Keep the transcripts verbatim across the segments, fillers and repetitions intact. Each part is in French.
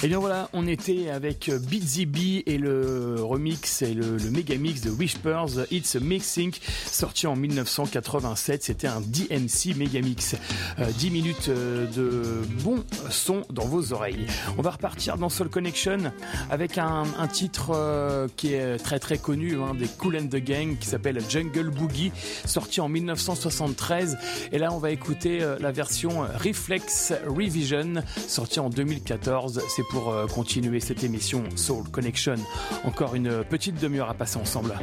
Et bien voilà, on était avec Beatsy B et le remix et le, le méga mix de Whispers, It's a Mixing, sorti en dix-neuf cent quatre-vingt-sept. C'était un D M C méga mix. Euh, dix minutes de bon son dans vos oreilles. On va repartir dans Soul Connection avec un, un titre euh, qui est très très connu, hein, des Kool and the Gang, qui s'appelle Jungle Boogie, sorti en dix-neuf cent soixante-treize. Et là, on va écouter euh, la version Reflex Revision, sortie en deux mille quatorze. C'est pour euh, continuer cette émission Soul Connection. Encore une petite demi-heure à passer ensemble.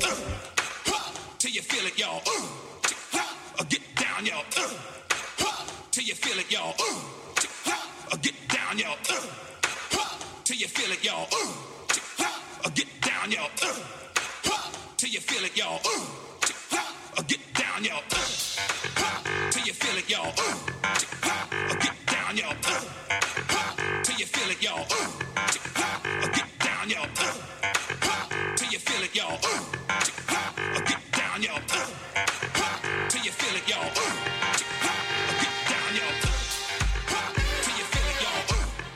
Till you feel it, y'all. Get down, y'all. Till you feel it, y'all. Get down, y'all. Till you feel it, y'all. Get down, y'all. Till you feel it, y'all. Get down, y'all. Till you feel it, y'all. Get down, y'all. Till you feel it, y'all. Get down, y'all. Till you feel it, y'all. Get down, y'all. Till you feel it, y'all. Get down, y'all. Till you feel it, y'all.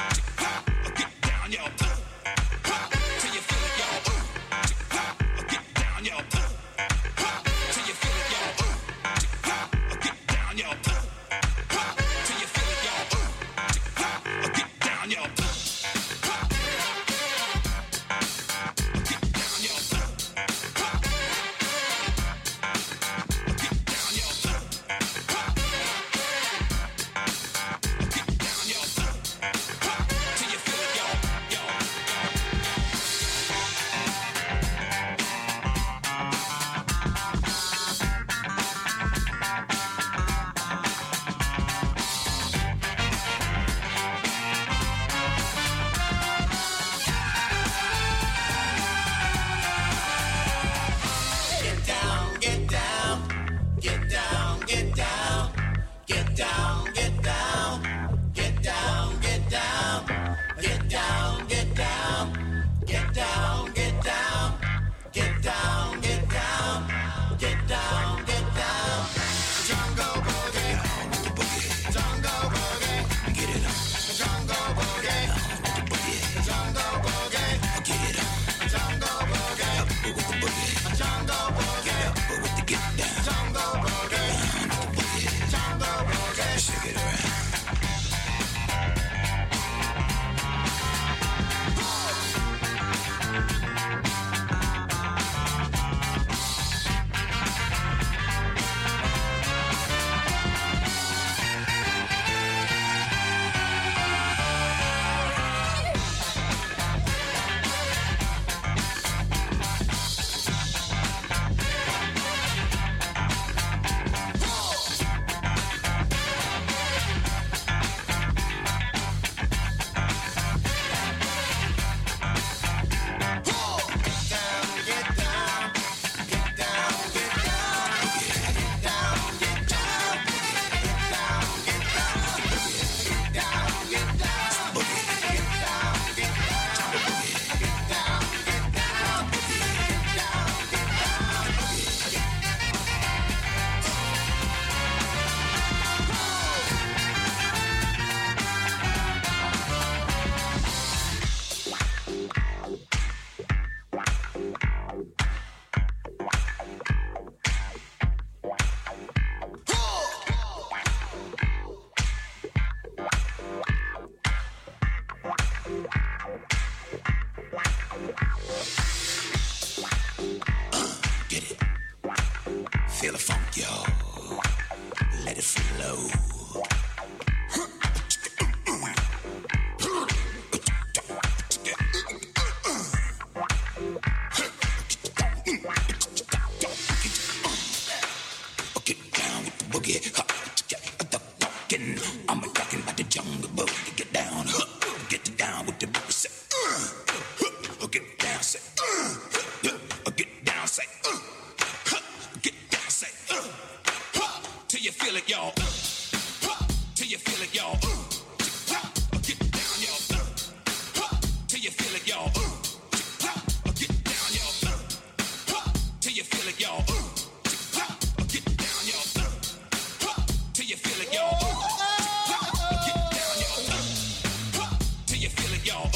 Get down, y'all. Till you feel it, y'all. Get down, y'all. Till you feel it, y'all. Get down, y'all. Till you feel it, y'all. Get down, y'all. Till you feel it, y'all.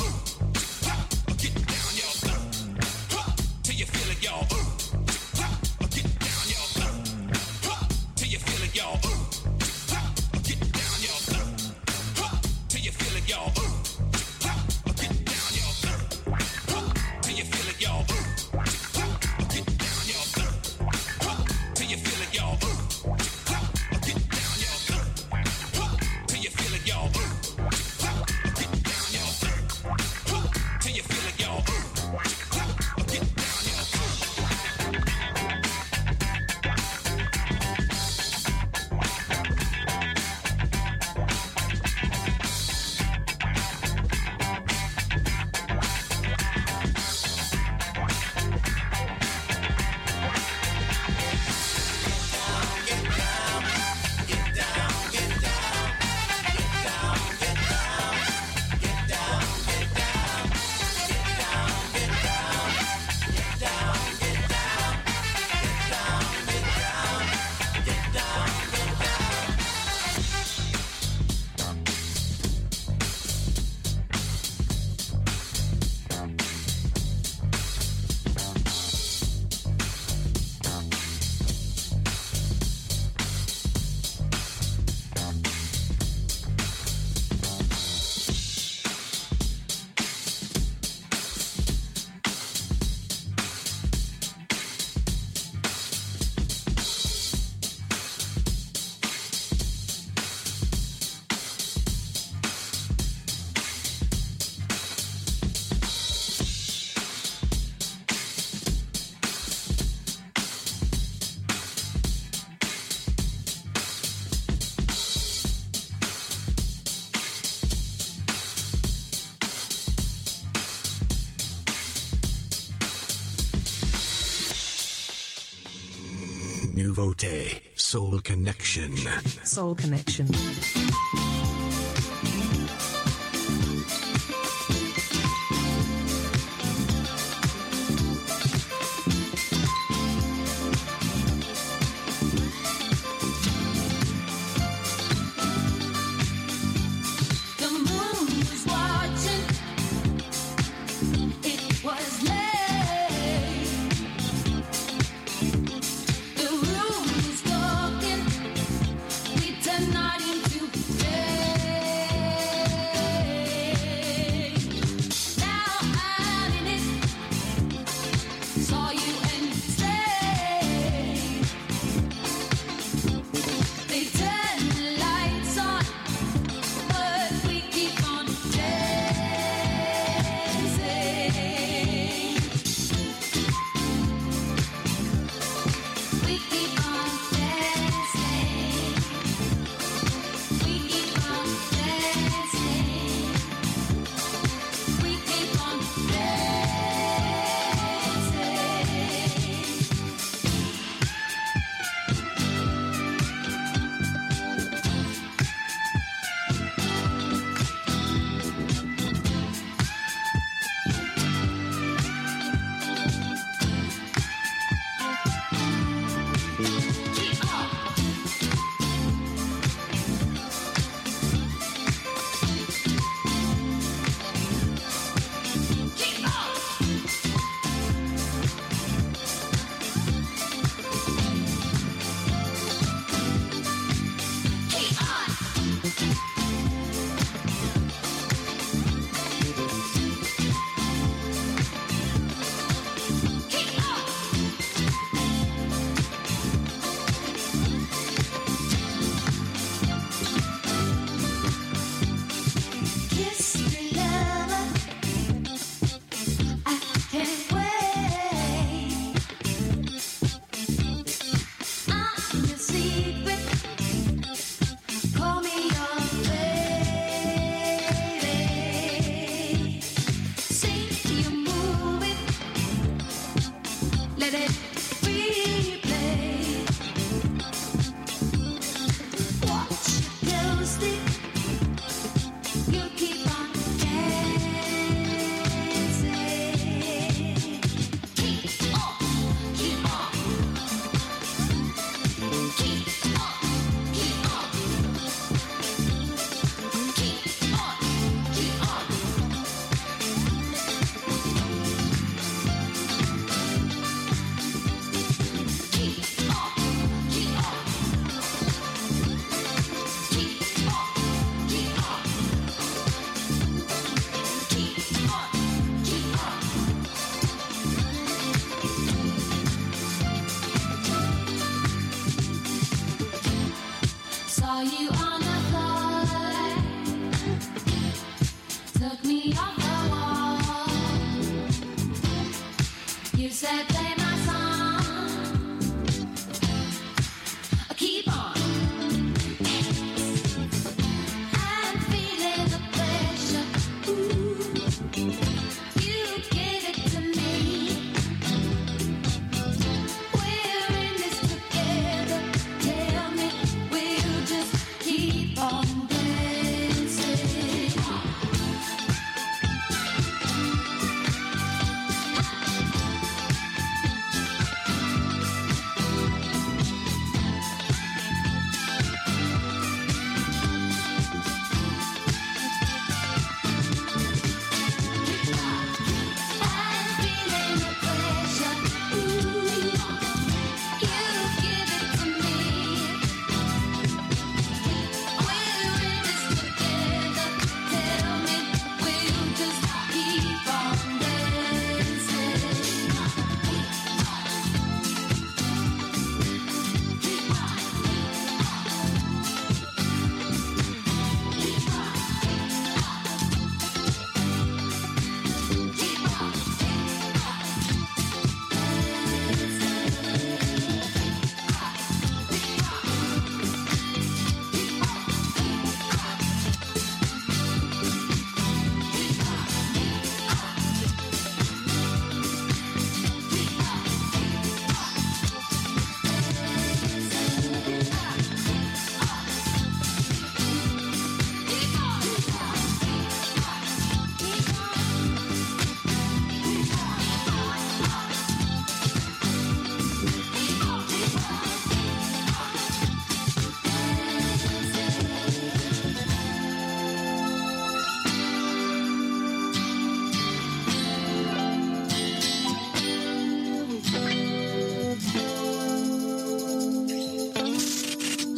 Nouveauté, Soul Connection. Soul Connection.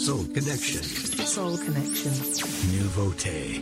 Soul Connection. Soul Connection. Nouveauté.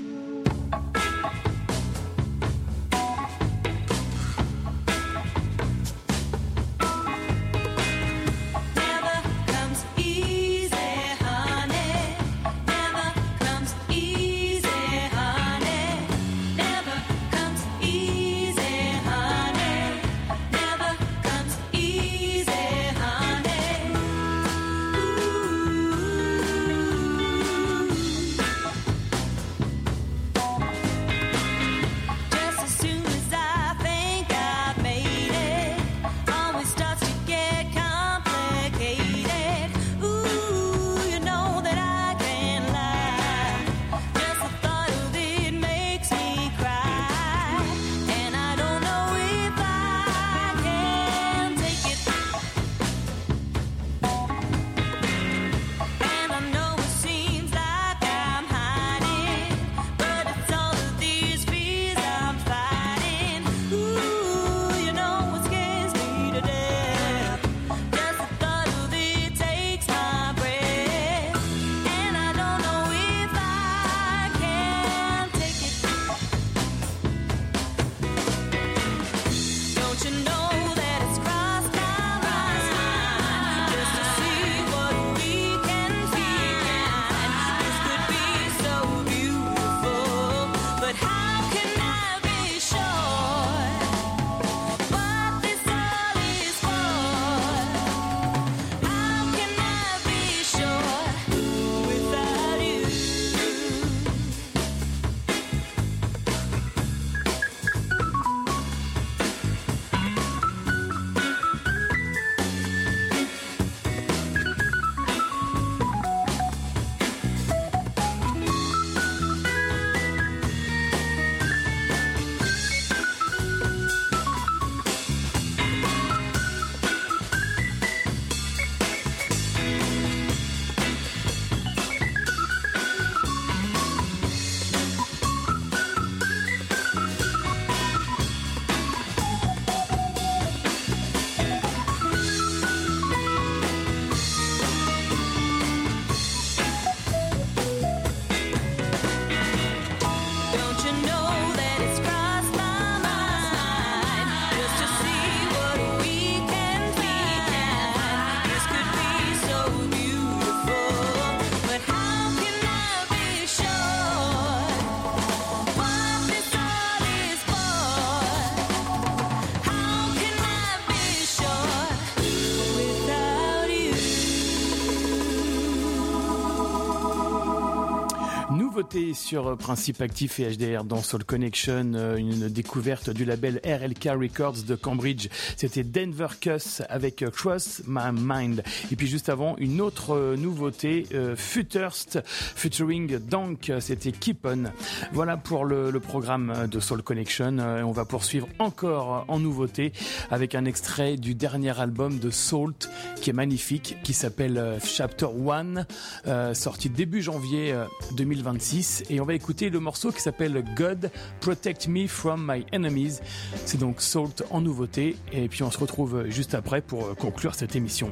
Nouveauté sur Principe Actif et H D R dans Soul Connection, une découverte du label R L K Records de Cambridge. C'était Denver Cuss avec Cross My Mind. Et puis juste avant, une autre nouveauté, euh, Futurst featuring Dank, c'était Keep On. Voilà pour le, le programme de Soul Connection. Euh, on va poursuivre encore en nouveauté avec un extrait du dernier album de Salt qui est magnifique, qui s'appelle euh, Chapter One, euh, sorti début janvier euh, deux mille vingt-six, et on va écouter le morceau qui s'appelle God Protect Me From My Enemies. C'est donc Salt en nouveauté, et puis on se retrouve juste après pour conclure cette émission.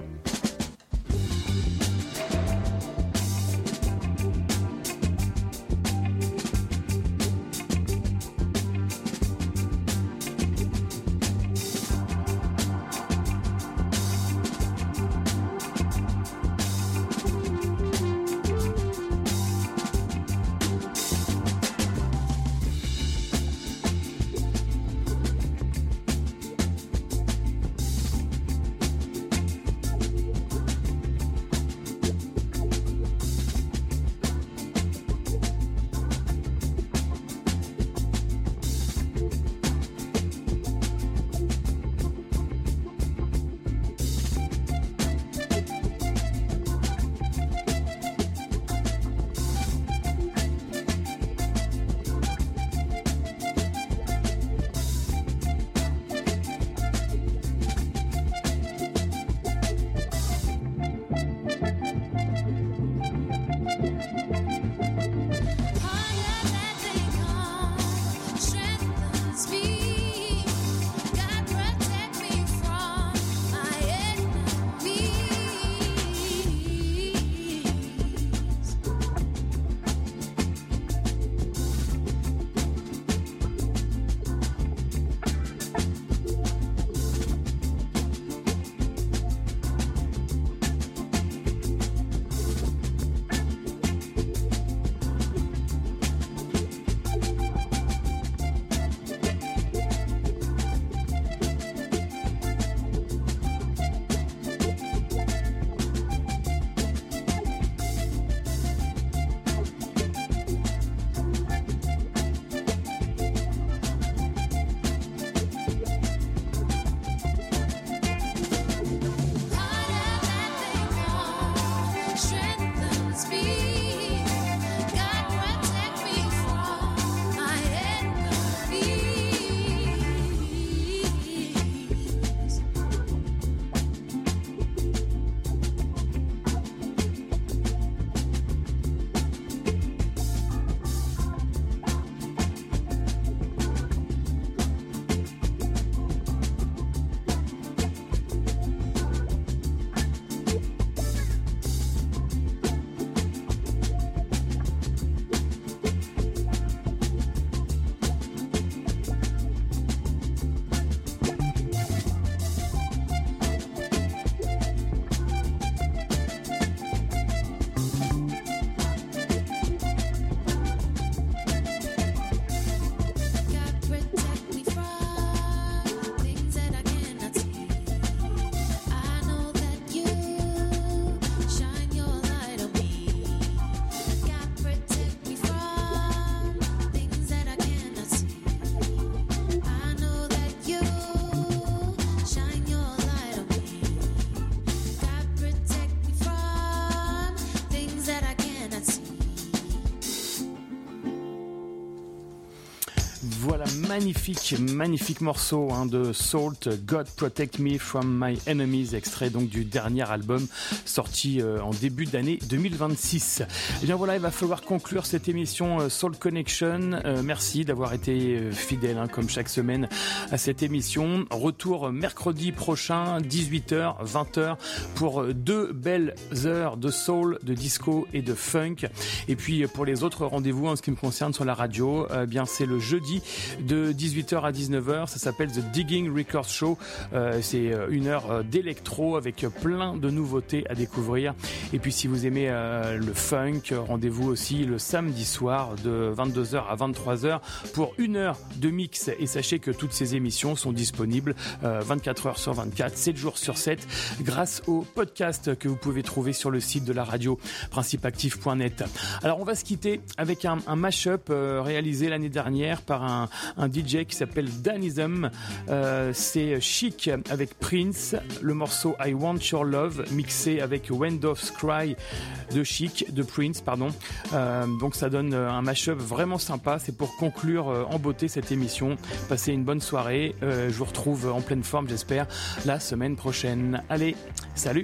Voilà, magnifique, magnifique morceau hein, de Salt, God Protect Me From My Enemies, extrait donc du dernier album sorti euh, en début d'année deux mille vingt-six. Et bien voilà, il va falloir conclure cette émission euh, Soul Connection. Euh, merci d'avoir été euh, fidèle hein, comme chaque semaine à cette émission. Retour mercredi prochain, dix-huit heures, vingt heures pour deux belles heures de soul, de disco et de funk. Et puis pour les autres rendez-vous en ce qui me concerne sur la radio, euh, bien c'est le jeudi de dix-huit heures à dix-neuf heures. Ça s'appelle The Digging Records Show. Euh, c'est une heure d'électro avec plein de nouveautés à découvrir. Et puis si vous aimez euh, le funk, rendez-vous aussi le samedi soir de vingt-deux heures à vingt-trois heures pour une heure de mix. Et sachez que toutes ces émissions sont disponibles euh, vingt-quatre heures sur vingt-quatre, sept jours sur sept, grâce au podcast que vous pouvez trouver sur le site de la radio, principe actif point net. Alors on va se quitter avec un, un mash-up euh, réalisé l'année dernière par un, un D J qui s'appelle Danism. Euh, c'est Chic avec Prince, le morceau I Want Your Love mixé avec Wind of Cry de Chic, de Prince, pardon. Euh, donc ça donne un mash-up vraiment sympa. C'est pour conclure euh, en beauté cette émission. Passez une bonne soirée. Euh, je vous retrouve en pleine forme, j'espère, la semaine prochaine. Allez, salut!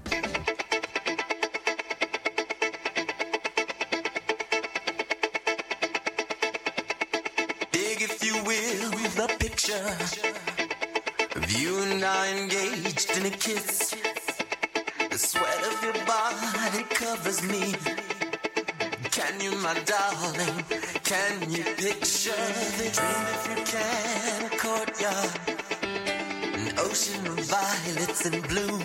Of you and I engaged in a kiss. The sweat of your body covers me. Can you, my darling, can you picture the dream if you can? A courtyard, an ocean of violets in bloom.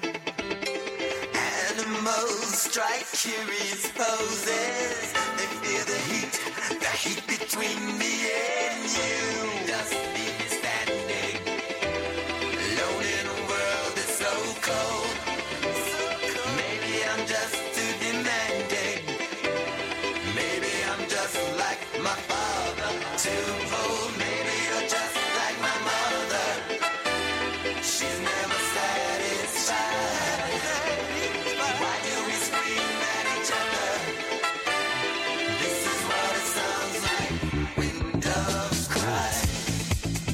Animals strike curious poses. They feel the heat, the heat between me and you. Just leave me standing alone in a world that's so cold. Maybe I'm just too demanding. Maybe I'm just like my father, too old. Maybe you're just like my mother. She's never satisfied. Why do we scream at each other? This is what it sounds like. Wind of cry.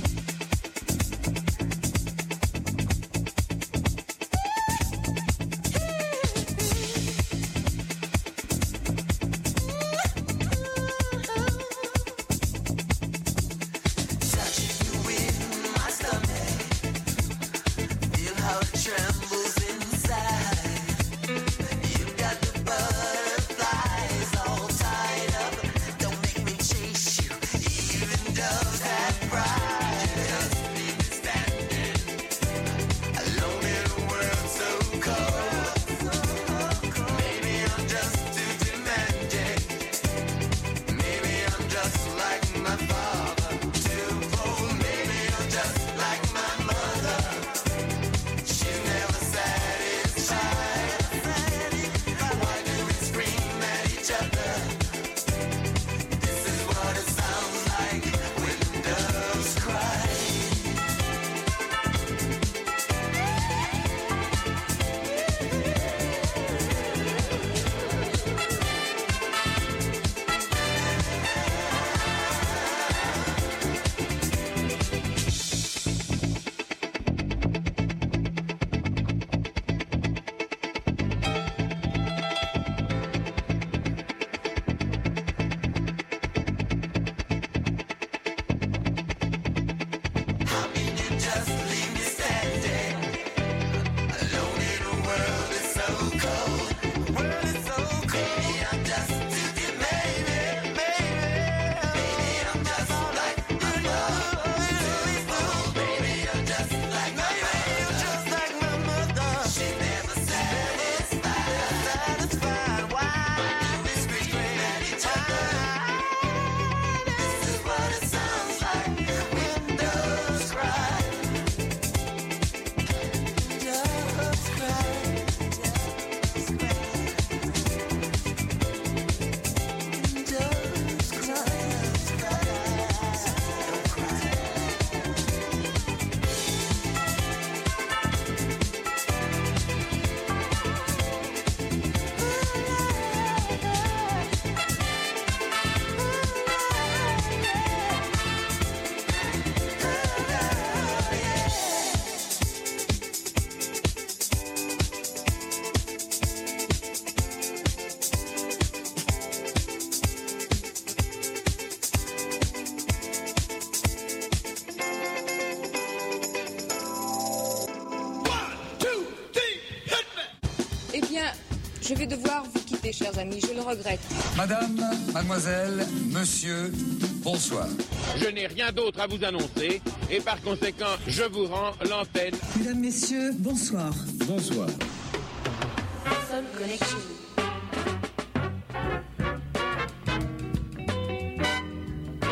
Je vais devoir vous quitter, chers amis, je le regrette. Madame, mademoiselle, monsieur, bonsoir. Je n'ai rien d'autre à vous annoncer et par conséquent, je vous rends l'antenne. Mesdames, messieurs, bonsoir. Bonsoir. Soul Connection.